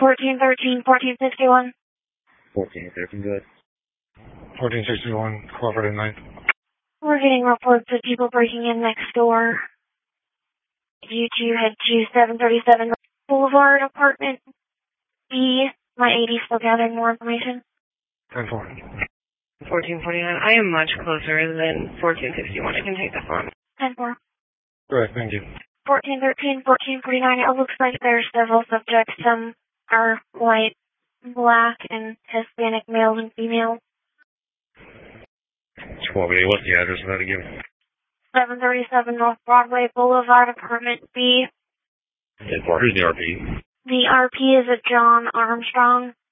1413, 1461. 1413, good. 1461, cooperative 9th. We're getting reports of people breaking in next door. You two head to 737 Boulevard, apartment B. My 80 still gathering more information. 10-4. 1449. I am much closer than 1461. I can take this one. 10-4. Good, thank you. 1413, 1449. It looks like there's several subjects. Some are white, black, and Hispanic males and females. 1280, what's the address of that again? 737 North Broadway Boulevard, apartment B. 10-4, who's the RP? The RP is a John Armstrong.